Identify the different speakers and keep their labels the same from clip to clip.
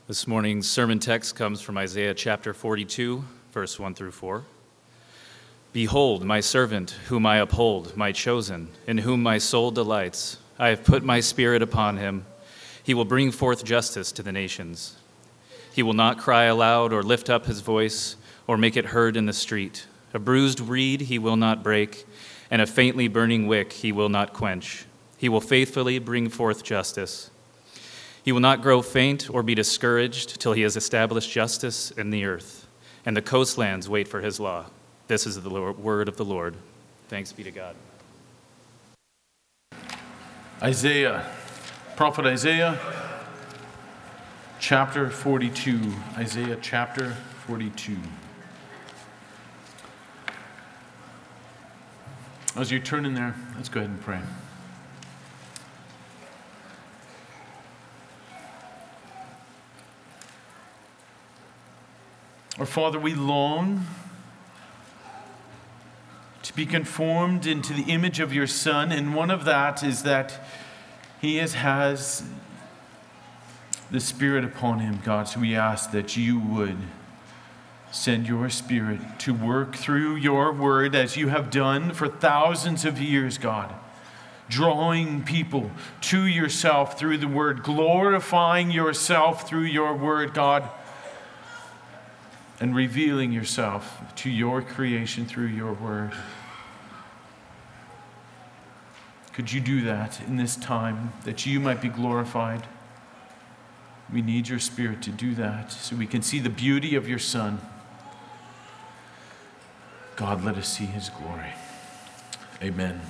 Speaker 1: This morning's sermon text comes from Isaiah chapter 42, verse 1 through 4. Behold, my servant, whom I uphold, my chosen, in whom my soul delights. I have put my spirit upon him. He will bring forth justice to the nations. He will not cry aloud or lift up his voice or make it heard in the street. A bruised reed he will not break, and a faintly burning wick he will not quench. He will faithfully bring forth justice. He will not grow faint or be discouraged till he has established justice in the earth, and the coastlands wait for his law. This is the word of the Lord. Thanks be to God.
Speaker 2: Prophet Isaiah, chapter 42. Isaiah chapter 42. As you turn in there, let's go ahead and pray. Our Father, we long to be conformed into the image of your Son, and one of that is that he has the Spirit upon him, God. So we ask that you would send your Spirit to work through your word as you have done for thousands of years, God, drawing people to yourself through the word, glorifying yourself through your word, God, and revealing yourself to your creation through your word. Could you do that in this time, that you might be glorified? We need your Spirit to do that so we can see the beauty of your Son. God, let us see his glory. Amen.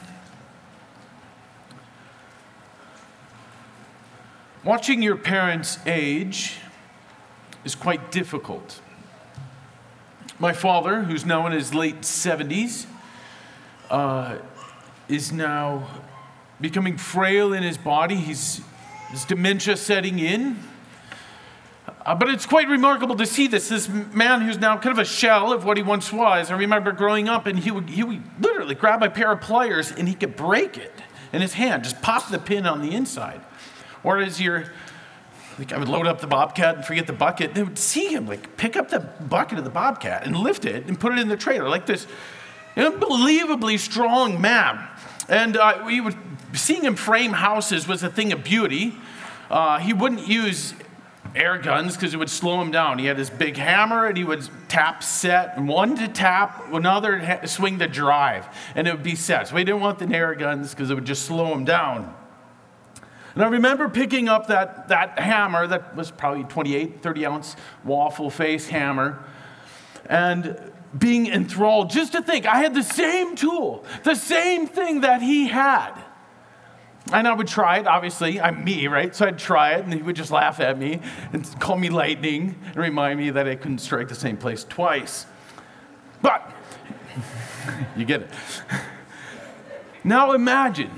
Speaker 2: Watching your parents age is quite difficult. My father, who's now in his late 70s, is now becoming frail in his body. His dementia setting in. But it's quite remarkable to see this man who's now kind of a shell of what he once was. I remember growing up, and he would literally grab a pair of pliers and he could break it in his hand, just pop the pin on the inside. Or as I would load up the Bobcat and forget the bucket. They would see him pick up the bucket of the Bobcat and lift it and put it in the trailer, like this unbelievably strong man. And seeing him frame houses was a thing of beauty. He wouldn't use air guns because it would slow him down. He had his big hammer and he would tap set, one to tap, another swing to drive, and it would be set. So he didn't want the air guns because it would just slow him down. And I remember picking up that hammer that was probably 28, 30-ounce waffle face hammer and being enthralled just to think I had the same tool, the same thing that he had. And I would try it, obviously. I'm me, right? So I'd try it, and he would just laugh at me and call me lightning and remind me that I couldn't strike the same place twice. But, you get it. Now imagine.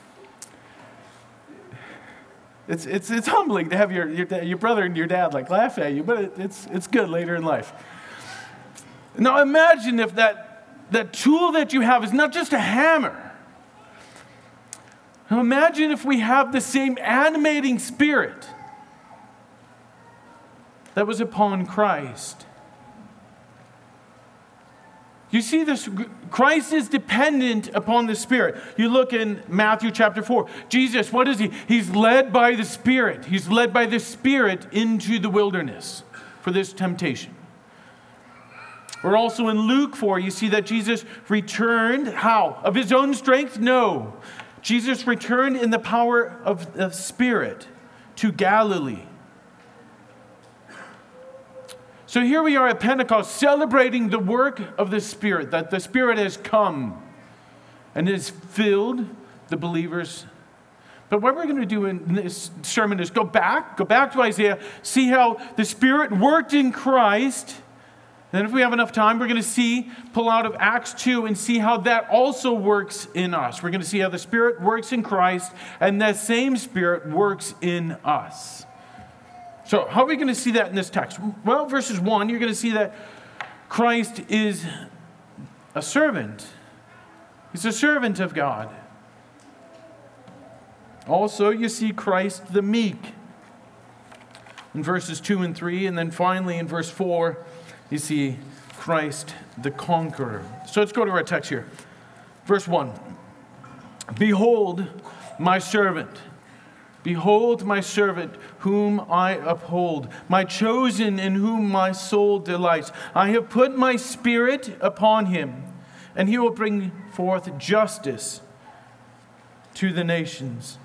Speaker 2: It's humbling to have your brother and your dad laugh at you, but it's good later in life. Now imagine if that tool that you have is not just a hammer. Now imagine if we have the same animating spirit that was upon Christ. You see this, Christ is dependent upon the Spirit. You look in Matthew chapter 4. Jesus, what is he? He's led by the Spirit. He's led by the Spirit into the wilderness for this temptation. Or also in Luke 4, you see that Jesus returned, how? Of his own strength? No. Jesus returned in the power of the Spirit to Galilee. So here we are at Pentecost celebrating the work of the Spirit, that the Spirit has come and has filled the believers. But what we're going to do in this sermon is go back to Isaiah, see how the Spirit worked in Christ. And then if we have enough time, we're going to pull out of Acts 2 and see how that also works in us. We're going to see how the Spirit works in Christ and that same Spirit works in us. So how are we going to see that in this text? Well, verses 1, you're going to see that Christ is a servant. He's a servant of God. Also, you see Christ the meek. in verses 2 and 3. And then finally in verse 4, you see Christ the conqueror. So let's go to our text here. Verse 1. Behold my servant. Behold my servant, whom I uphold, my chosen in whom my soul delights. I have put my spirit upon him, and he will bring forth justice to the nations.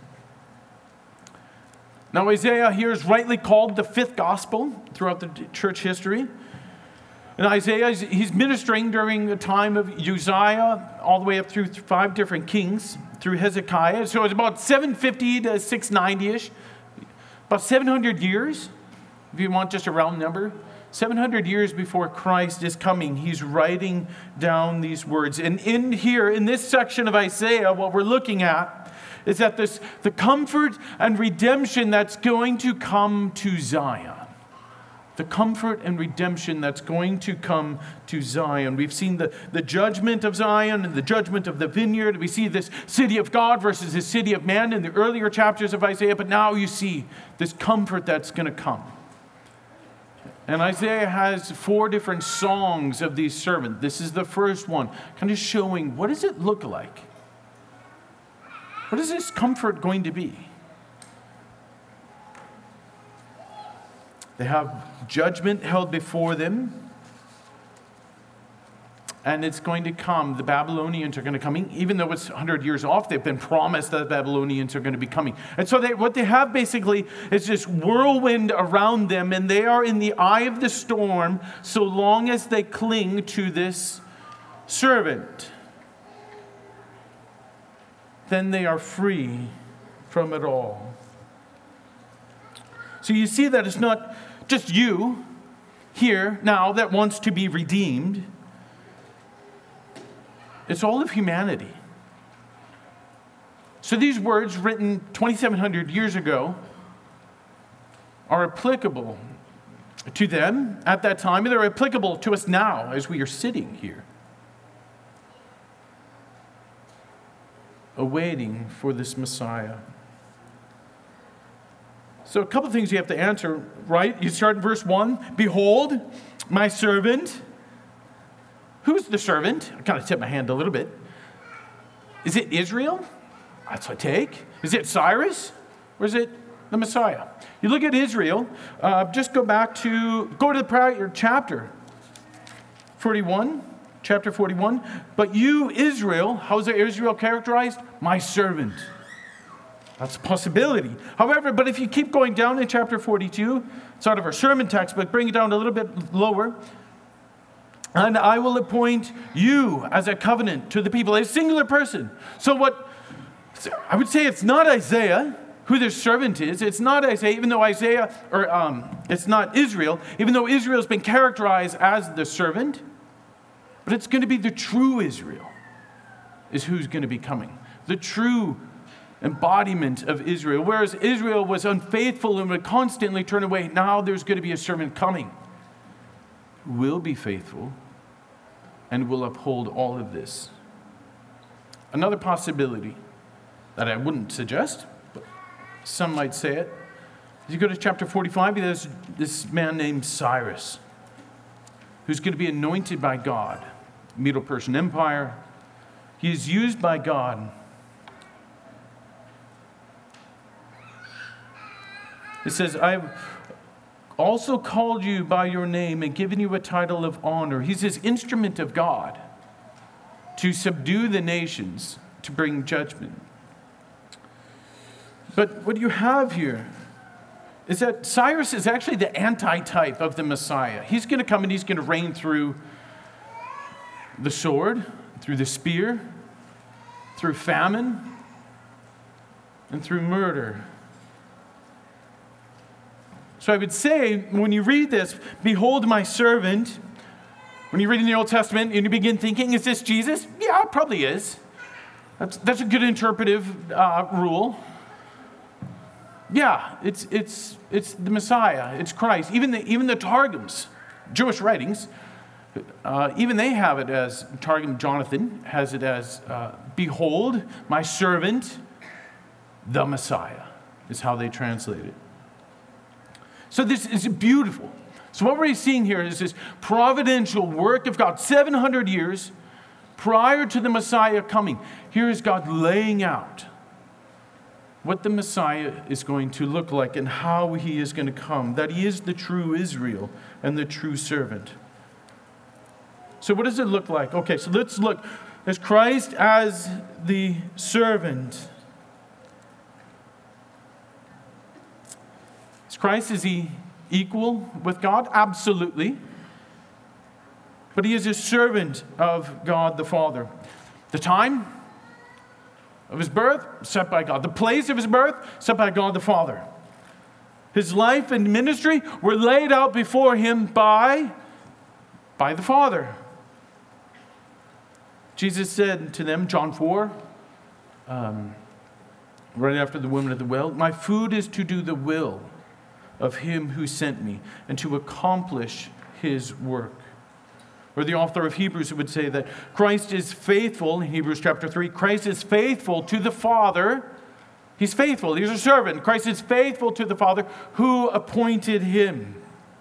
Speaker 2: Now Isaiah here is rightly called the fifth gospel throughout the church history. And Isaiah, he's ministering during the time of Uzziah, all the way up through 5 different kings, through Hezekiah. So it's about 750 to 690-ish, about 700 years, if you want just a round number. 700 years before Christ is coming, he's writing down these words. And in here, in this section of Isaiah, what we're looking at is that the comfort and redemption that's going to come to Zion. The comfort and redemption that's going to come to Zion. We've seen the judgment of Zion and the judgment of the vineyard. We see this city of God versus the city of man in the earlier chapters of Isaiah. But now you see this comfort that's going to come. And Isaiah has 4 different songs of these servants. This is the first one, kind of showing what does it look like? What is this comfort going to be? They have judgment held before them. And it's going to come. The Babylonians are going to come. Even though it's 100 years off, they've been promised that the Babylonians are going to be coming. And so what they have basically is this whirlwind around them. And they are in the eye of the storm so long as they cling to this servant. Then they are free from it all. So you see that it's not just you here now that wants to be redeemed. It's all of humanity. So these words written 2,700 years ago are applicable to them at that time, and they're applicable to us now as we are sitting here, awaiting for this Messiah. So a couple of things you have to answer, right? You start in verse 1. Behold, my servant. Who's the servant? I kind of tip my hand a little bit. Is it Israel? That's what I take. Is it Cyrus? Or is it the Messiah? You look at Israel. Just go to the prior chapter. 41. Chapter 41. But you, Israel, how's Israel characterized? My servant. That's a possibility. However, but if you keep going down in chapter 42, it's out of our sermon text, but bring it down a little bit lower. And I will appoint you as a covenant to the people, a singular person. So I would say it's not Isaiah who their servant is. It's not Isaiah, even though it's not Israel, even though Israel's been characterized as the servant. But it's going to be the true Israel is who's going to be coming. The true embodiment of Israel. Whereas Israel was unfaithful and would constantly turn away, now there's going to be a servant coming who will be faithful and will uphold all of this. Another possibility that I wouldn't suggest, but some might say it. As you go to chapter 45, there's this man named Cyrus who's going to be anointed by God. Medo-Persian Empire. He is used by God. It says, I've also called you by your name and given you a title of honor. He's his instrument of God to subdue the nations, to bring judgment. But what you have here is that Cyrus is actually the anti-type of the Messiah. He's going to come and he's going to reign through the sword, through the spear, through famine, and through murder. So I would say, when you read this, behold my servant, when you read in the Old Testament and you begin thinking, is this Jesus? Yeah, it probably is. That's a good interpretive rule. Yeah, it's the Messiah. It's Christ. Even the Targums, Jewish writings, even they have it as, Targum Jonathan has it as, behold my servant, the Messiah, is how they translate it. So this is beautiful. So what we're seeing here is this providential work of God, 700 years prior to the Messiah coming. Here is God laying out what the Messiah is going to look like and how he is going to come, that he is the true Israel and the true servant. So what does it look like? Okay, so let's look. There's Christ as the servant. Is he equal with God? Absolutely. But he is a servant of God the Father. The time of his birth, set by God. The place of his birth, set by God the Father. His life and ministry were laid out before him by the Father. Jesus said to them, John 4, right after the woman at the well, my food is to do the will of him who sent me and to accomplish his work. Or the author of Hebrews would say that Christ is faithful, in Hebrews chapter 3, Christ is faithful to the Father. He's faithful, he's a servant. Christ is faithful to the Father who appointed him.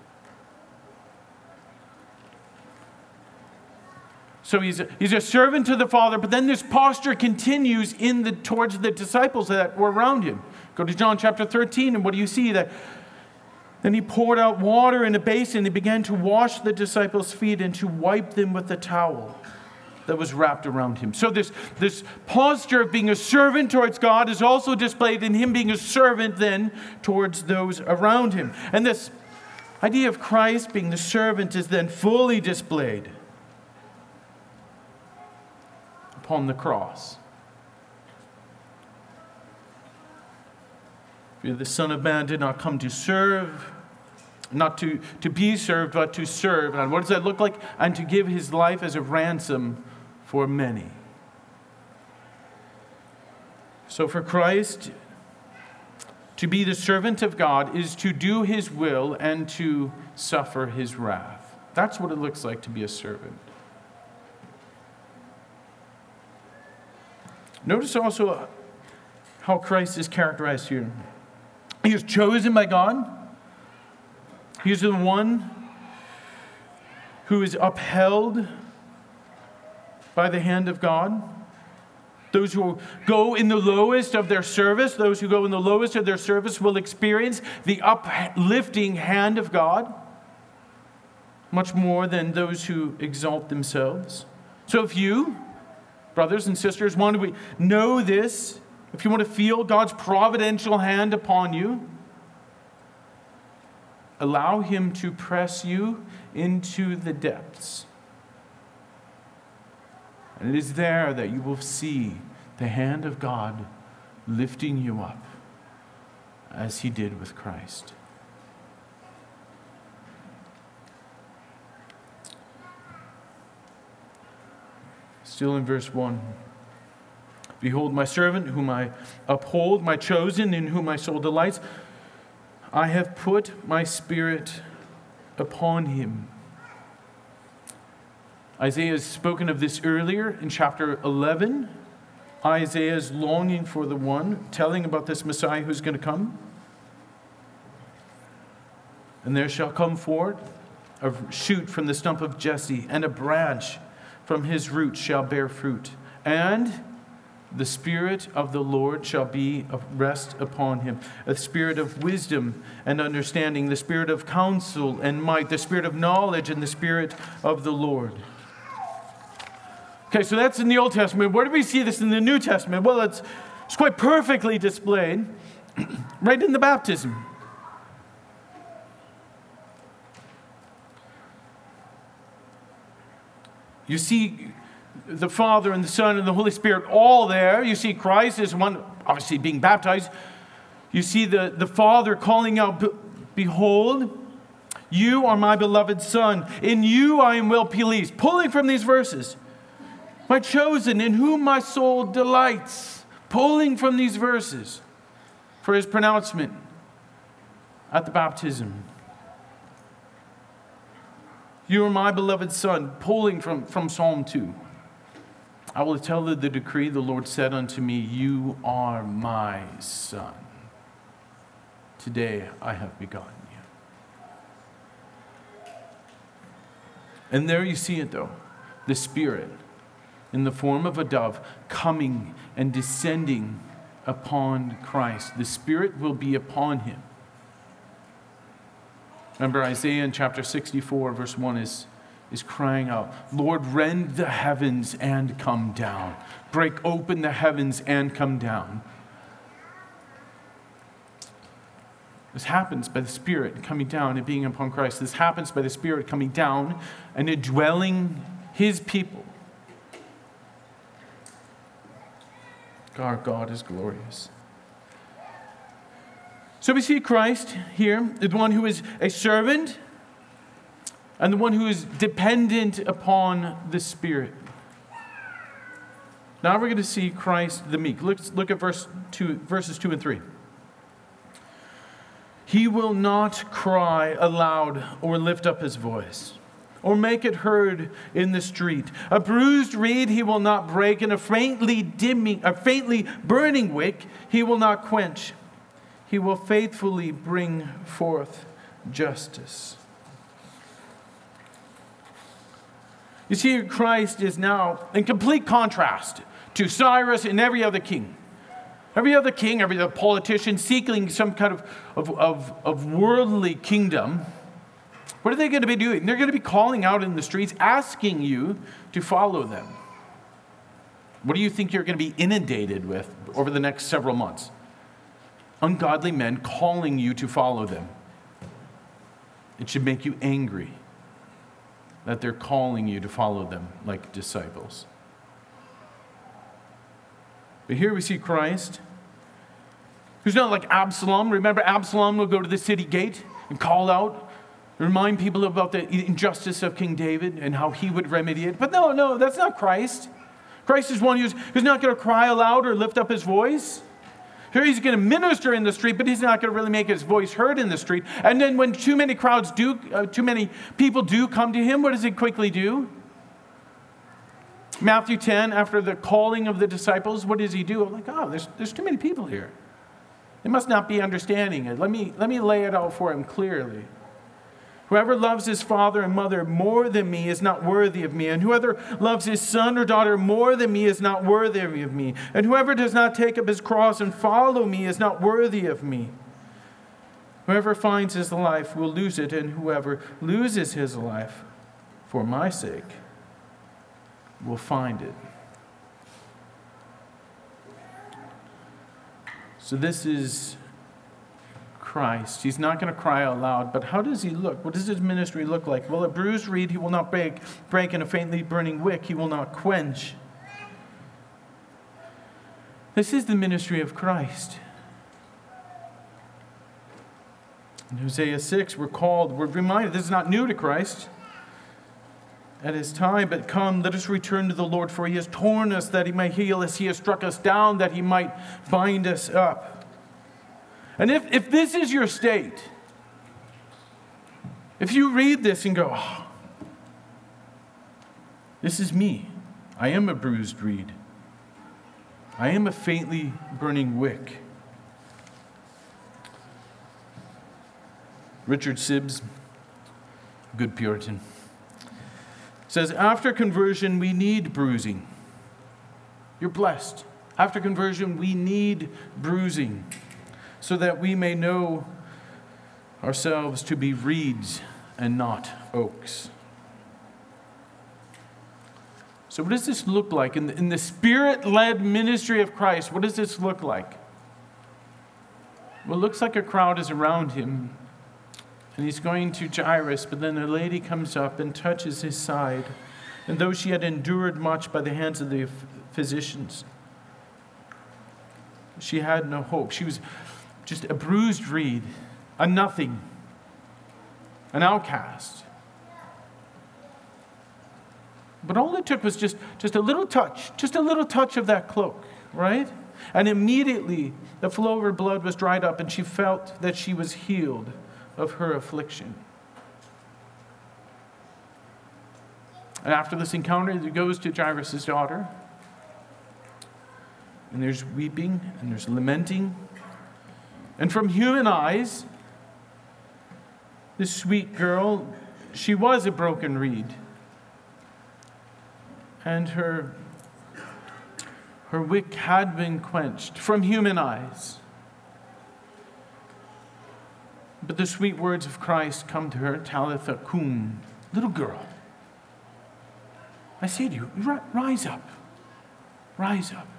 Speaker 2: So he's a servant to the Father, but then this posture continues towards the disciples that were around him. Go to John chapter 13, and what do you see? That then he poured out water in a basin and began to wash the disciples' feet and to wipe them with the towel that was wrapped around him. So this posture of being a servant towards God is also displayed in him being a servant then towards those around him. And this idea of Christ being the servant is then fully displayed upon the cross. The Son of Man did not come to serve, not to be served, but to serve. And what does that look like? And to give his life as a ransom for many. So for Christ, to be the servant of God is to do his will and to suffer his wrath. That's what it looks like to be a servant. Notice also how Christ is characterized here. He is chosen by God. He is the one who is upheld by the hand of God. Those who go in the lowest of their service, will experience the uplifting hand of God much more than those who exalt themselves. So if you, brothers and sisters, want to know this, if you want to feel God's providential hand upon you, allow him to press you into the depths. And it is there that you will see the hand of God lifting you up as he did with Christ. Still in verse 1. Behold, my servant, whom I uphold, my chosen, in whom my soul delights. I have put my spirit upon him. Isaiah has spoken of this earlier in chapter 11. Isaiah is longing for the one, telling about this Messiah who's going to come. And there shall come forth a shoot from the stump of Jesse, and a branch from his root shall bear fruit. And the Spirit of the Lord shall be of rest upon him, a spirit of wisdom and understanding, the spirit of counsel and might, the spirit of knowledge and the Spirit of the Lord. Okay, so that's in the Old Testament. Where do we see this in the New Testament? Well, it's quite perfectly displayed right in the baptism. You see the Father and the Son and the Holy Spirit all there. You see Christ as one, obviously being baptized. You see the Father calling out, behold, you are my beloved Son. In you I am well pleased. Pulling from these verses. My chosen, in whom my soul delights. Pulling from these verses for his pronouncement at the baptism. You are my beloved Son. Pulling from Psalm 2. I will tell thee the decree, the Lord said unto me, you are my Son. Today I have begotten you. And there you see it, though. The Spirit, in the form of a dove, coming and descending upon Christ. The Spirit will be upon him. Remember, Isaiah in chapter 64, verse 1 is crying out, Lord, rend the heavens and come down. Break open the heavens and come down. This happens by the Spirit coming down and being upon Christ. This happens by the Spirit coming down and indwelling his people. Our God is glorious. So we see Christ here, the one who is a servant and the one who is dependent upon the Spirit. Now we're going to see Christ the meek. Let's look at verses 2 and 3. He will not cry aloud or lift up his voice, or make it heard in the street. A bruised reed he will not break, and a faintly burning wick he will not quench. He will faithfully bring forth justice. You see, Christ is now in complete contrast to Cyrus and every other king. Every other king, every other politician seeking some kind of worldly kingdom. What are they going to be doing? They're going to be calling out in the streets, asking you to follow them. What do you think you're going to be inundated with over the next several months? Ungodly men calling you to follow them. It should make you angry that they're calling you to follow them like disciples. But here we see Christ, who's not like Absalom. Remember, Absalom will go to the city gate and call out, remind people about the injustice of King David and how he would remedy it. But no, that's not Christ. Christ is one who's not going to cry aloud or lift up his voice. Here he's going to minister in the street, but he's not going to really make his voice heard in the street. And then when too many people do come to him, what does he quickly do? Matthew 10, after the calling of the disciples, what does he do? I'm like, there's too many people here. They must not be understanding it. Let me lay it out for him clearly. Whoever loves his father and mother more than me is not worthy of me. And whoever loves his son or daughter more than me is not worthy of me. And whoever does not take up his cross and follow me is not worthy of me. Whoever finds his life will lose it, and whoever loses his life for my sake will find it. So this is Christ. He's not going to cry out loud, but how does he look? What does his ministry look like? Well, a bruised reed he will not break, and a faintly burning wick he will not quench. This is the ministry of Christ. In Hosea 6, we're reminded, this is not new to Christ. At his time, but come, let us return to the Lord, for he has torn us that he might heal us. He has struck us down that he might bind us up. And if this is your state, if you read this and go, this is me. I am a bruised reed. I am a faintly burning wick. Richard Sibbes, good Puritan, says, after conversion, we need bruising. You're blessed. After conversion, we need bruising so that we may know ourselves to be reeds and not oaks. So what does this look like? In the Spirit-led ministry of Christ, what does this look like? Well, it looks like a crowd is around him, and he's going to Jairus, but then a lady comes up and touches his side. And though she had endured much by the hands of the physicians, she had no hope. She was just a bruised reed, a nothing, an outcast. But all it took was just a little touch of that cloak, right? And immediately the flow of her blood was dried up, and she felt that she was healed of her affliction. And after this encounter, he goes to Jairus' daughter. And there's weeping and there's lamenting. And from human eyes, this sweet girl, she was a broken reed. and her wick had been quenched from human eyes. But the sweet words of Christ come to her, Talitha cum, little girl, I say to you, rise up. Rise up.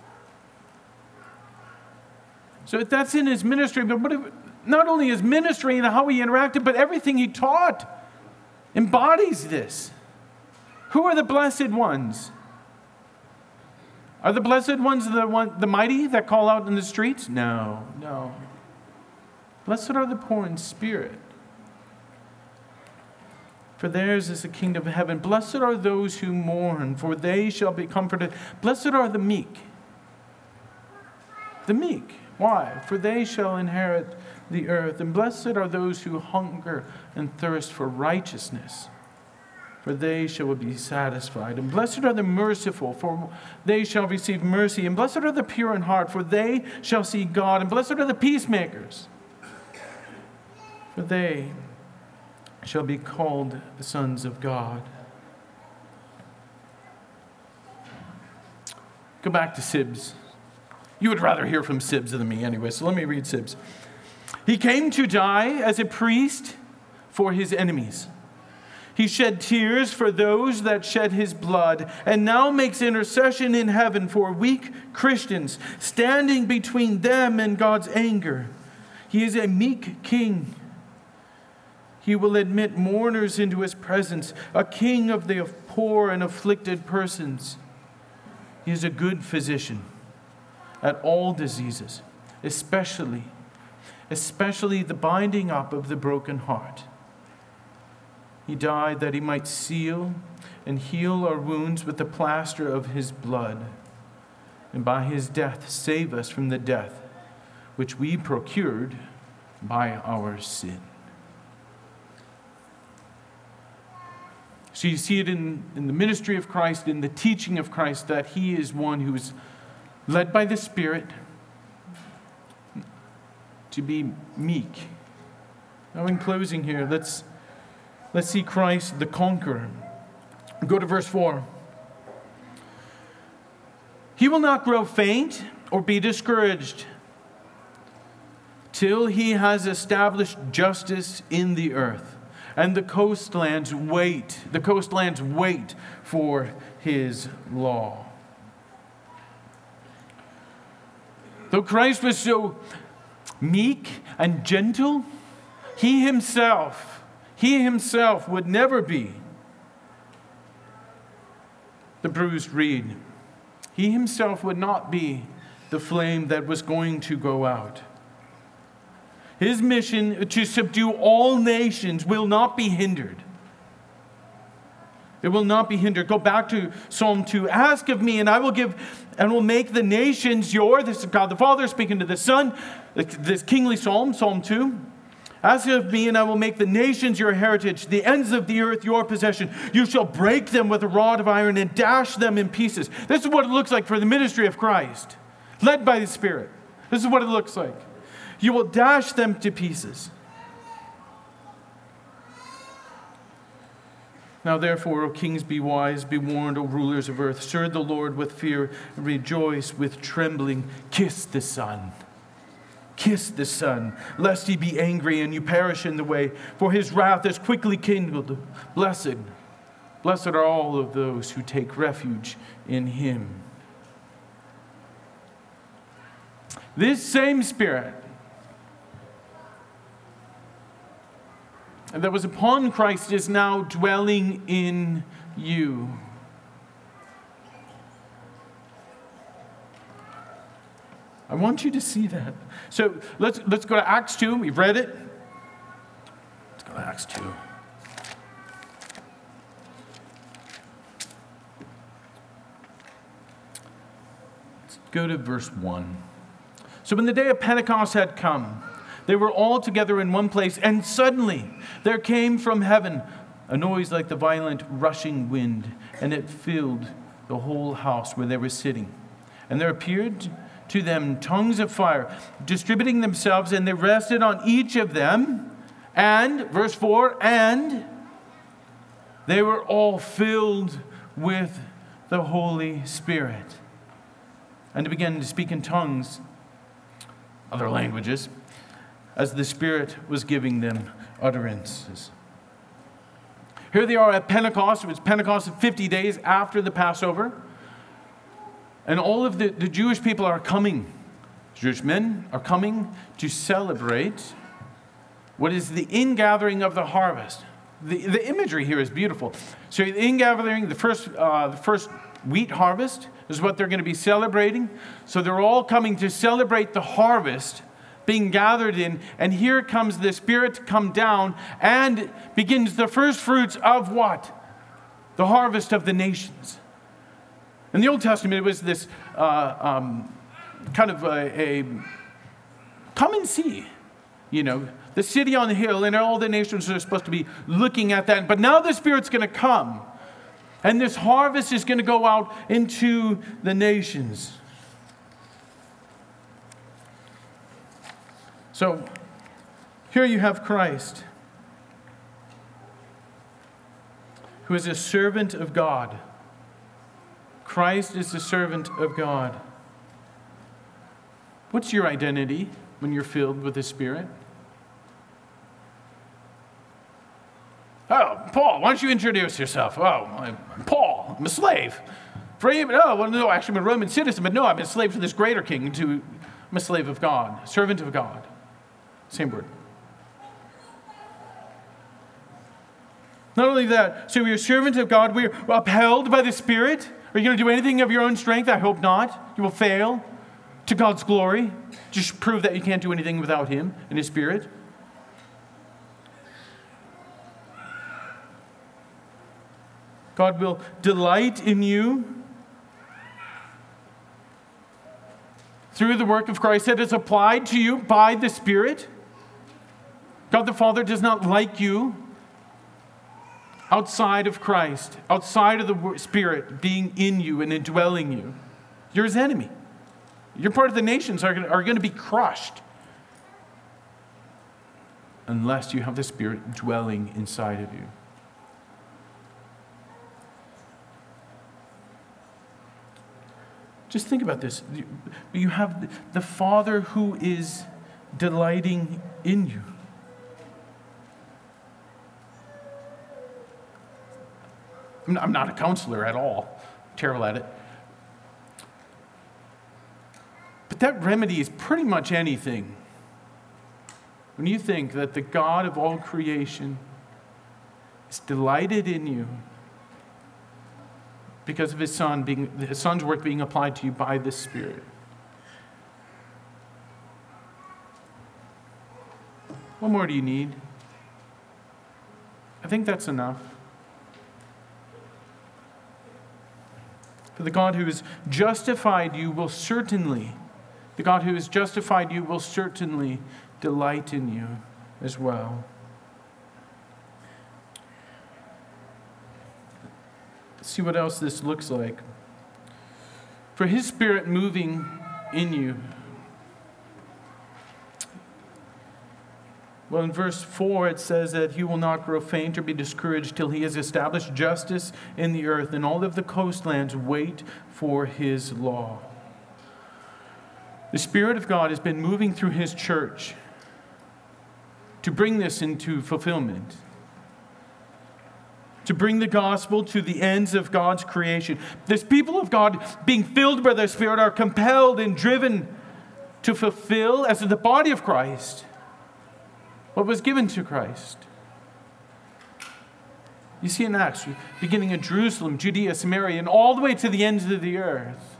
Speaker 2: So that's in his ministry, but not only his ministry and how he interacted, but everything he taught embodies this. Who are the blessed ones? Are the blessed ones the mighty that call out in the streets? No. Blessed are the poor in spirit, for theirs is the kingdom of heaven. Blessed are those who mourn, for they shall be comforted. Blessed are the meek. The meek. Why? For they shall inherit the earth. And blessed are those who hunger and thirst for righteousness, for they shall be satisfied. And blessed are the merciful, for they shall receive mercy. And blessed are the pure in heart, for they shall see God. And blessed are the peacemakers, for they shall be called the sons of God. Go back to Sibbes. You would rather hear from Sibbes than me anyway, so let me read Sibbes. He came to die as a priest for his enemies. He shed tears for those that shed his blood, and now makes intercession in heaven for weak Christians, standing between them and God's anger. He is a meek king. He will admit mourners into his presence, a king of the poor and afflicted persons. He is a good physician at all diseases, especially the binding up of the broken heart. He died that he might seal and heal our wounds with the plaster of his blood, and by his death save us from the death which we procured by our sin. So you see it in the ministry of Christ, in the teaching of Christ, that he is one who is led by the Spirit to be meek. Now in closing here, let's see Christ the conqueror. Go to verse 4. He will not grow faint or be discouraged till he has established justice in the earth. And the coastlands wait for his law. Though Christ was so meek and gentle, he himself would never be the bruised reed. He himself would not be the flame that was going to go out. His mission to subdue all nations will not be hindered. It will not be hindered. Go back to Psalm 2. Ask of me, and I will give, and will make the nations yours. This is God the Father speaking to the Son. This kingly psalm, Psalm 2. Ask of me, and I will make the nations your heritage, the ends of the earth your possession. You shall break them with a rod of iron and dash them in pieces. This is what it looks like for the ministry of Christ, led by the Spirit. This is what it looks like. You will dash them to pieces. Now therefore, O kings, be wise, be warned, O rulers of earth. Serve the Lord with fear, rejoice with trembling. Kiss the Son. Kiss the Son, lest he be angry and you perish in the way, for his wrath is quickly kindled. Blessed are all of those who take refuge in him. This same Spirit that was upon Christ is now dwelling in you. I want you to see that. So let's go to Acts 2. We've read it. Let's go to Acts 2. Let's go to verse 1. So when the day of Pentecost had come, they were all together in one place, and suddenly there came from heaven a noise like the violent rushing wind, and it filled the whole house where they were sitting. And there appeared to them tongues of fire, distributing themselves, and they rested on each of them. And, verse 4, and they were all filled with the Holy Spirit, and to begin to speak in tongues, other languages, as the Spirit was giving them utterances. Here they are at Pentecost. It was Pentecost 50 days after the Passover. And all of the Jewish people are coming. Jewish men are coming to celebrate what is the ingathering of the harvest. The imagery here is beautiful. So the ingathering, the first wheat harvest is what they're going to be celebrating. So they're all coming to celebrate the harvest being gathered in. And here comes the Spirit to come down and begins the first fruits of what? The harvest of the nations. In the Old Testament, it was this kind of a come and see, the city on the hill, and all the nations are supposed to be looking at that. But now the Spirit's going to come, and this harvest is going to go out into the nations. So here you have Christ, who is a servant of God. Christ is the servant of God. What's your identity when you're filled with the Spirit? Oh, Paul, why don't you introduce yourself? Oh, I'm Paul. I'm a slave. No, actually, I'm a Roman citizen, but no, I'm a slave to this greater king. I'm a slave of God, servant of God. Same word. Not only that, so we're servants of God. We're upheld by the Spirit. Are you going to do anything of your own strength? I hope not. You will fail to God's glory. Just prove that you can't do anything without Him and His Spirit. God will delight in you through the work of Christ that is applied to you by the Spirit. God the Father does not like you outside of Christ, outside of the Spirit being in you and indwelling you. You're His enemy. You're part of the nations are going to be crushed unless you have the Spirit dwelling inside of you. Just think about this. You have the Father who is delighting in you. I'm not a counselor at all. I'm terrible at it. But that remedy is pretty much anything. When you think that the God of all creation is delighted in you because of His Son's work being applied to you by the Spirit. What more do you need? I think that's enough. For the God who has justified you will certainly delight in you as well. Let's see what else this looks like. For His Spirit moving in you. Well, in verse 4, it says that He will not grow faint or be discouraged till He has established justice in the earth, and all of the coastlands wait for His law. The Spirit of God has been moving through His church to bring this into fulfillment, to bring the gospel to the ends of God's creation. This people of God, being filled by the Spirit, are compelled and driven to fulfill, as the body of Christ, what was given to Christ. You see in Acts, beginning in Jerusalem, Judea, Samaria, and all the way to the ends of the earth.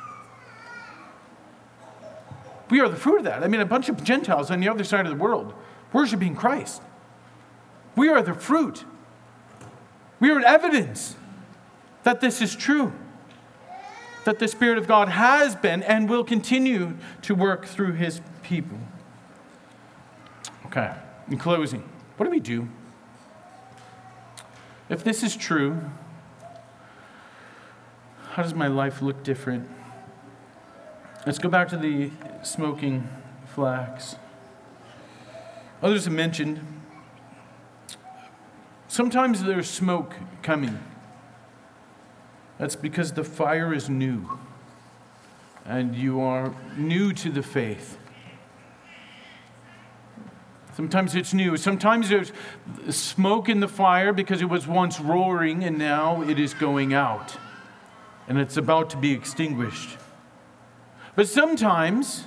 Speaker 2: We are the fruit of that. I mean, a bunch of Gentiles on the other side of the world worshiping Christ. We are the fruit. We are evidence that this is true. That the Spirit of God has been and will continue to work through His people. Okay, in closing, what do we do? If this is true, how does my life look different? Let's go back to the smoking flax. Others have mentioned, sometimes there's smoke coming. That's because the fire is new, and you are new to the faith. Sometimes it's new. Sometimes there's smoke in the fire because it was once roaring and now it is going out, and it's about to be extinguished. But sometimes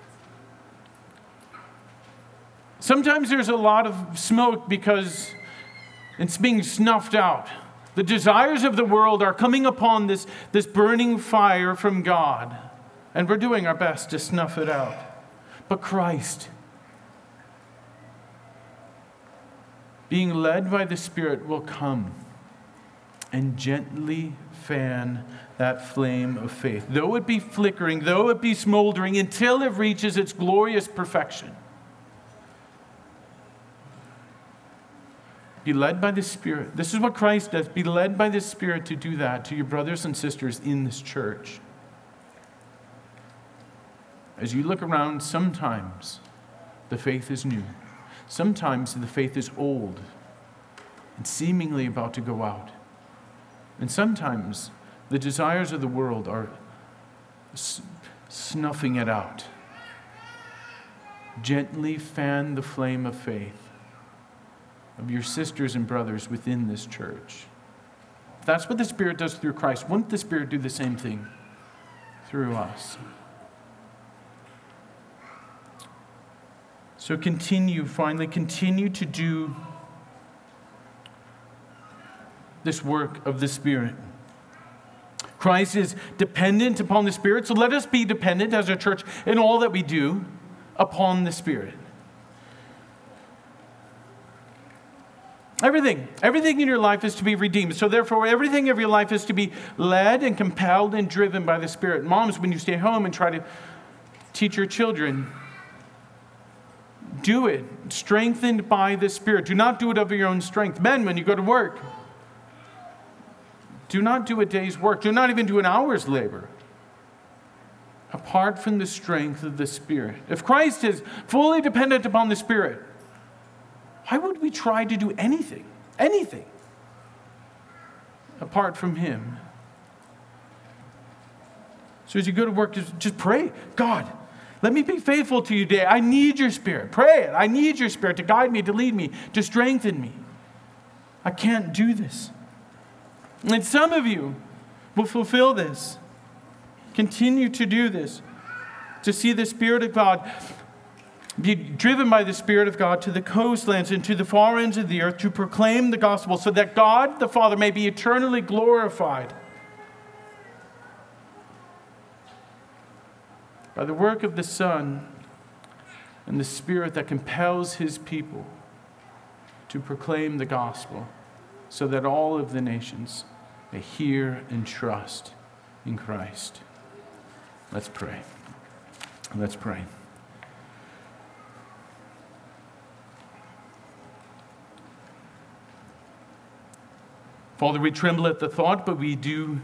Speaker 2: there's a lot of smoke because it's being snuffed out. The desires of the world are coming upon this burning fire from God, and we're doing our best to snuff it out. But Christ, being led by the Spirit, will come and gently fan that flame of faith, though it be flickering, though it be smoldering, until it reaches its glorious perfection. Be led by the Spirit. This is what Christ does. Be led by the Spirit to do that to your brothers and sisters in this church. As you look around, sometimes the faith is new. Sometimes the faith is old and seemingly about to go out. And sometimes the desires of the world are snuffing it out. Gently fan the flame of faith of your sisters and brothers within this church. If that's what the Spirit does through Christ, wouldn't the Spirit do the same thing through us? So continue to do this work of the Spirit. Christ is dependent upon the Spirit, so let us be dependent as a church in all that we do upon the Spirit. Everything in your life is to be redeemed. So therefore, everything of your life is to be led and compelled and driven by the Spirit. Moms, when you stay home and try to teach your children, do it strengthened by the Spirit. Do not do it of your own strength. Men, when you go to work, do not do a day's work. Do not even do an hour's labor apart from the strength of the Spirit. If Christ is fully dependent upon the Spirit, why would we try to do anything apart from Him? So as you go to work, just pray, God, let me be faithful to you today. I need your Spirit. Pray it. I need your Spirit to guide me, to lead me, to strengthen me. I can't do this. And some of you will fulfill this. Continue to do this. To see the Spirit of God, be driven by the Spirit of God to the coastlands and to the far ends of the earth to proclaim the gospel so that God the Father may be eternally glorified by the work of the Son and the Spirit that compels His people to proclaim the gospel so that all of the nations may hear and trust in Christ. Let's pray. Let's pray. Father, we tremble at the thought, but we do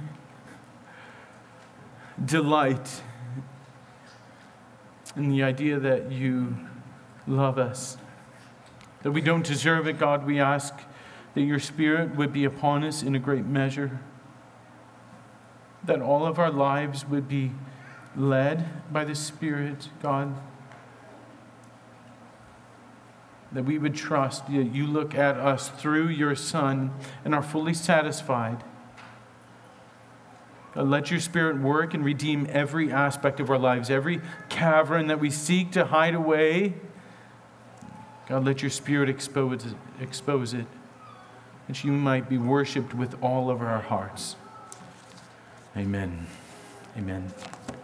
Speaker 2: delight in the idea that you love us, that we don't deserve it. God, we ask that your Spirit would be upon us in a great measure, that all of our lives would be led by the Spirit, God, that we would trust that you look at us through your Son and are fully satisfied. God, let your Spirit work and redeem every aspect of our lives, every cavern that we seek to hide away. God, let your Spirit expose it, that you might be worshipped with all of our hearts. Amen. Amen.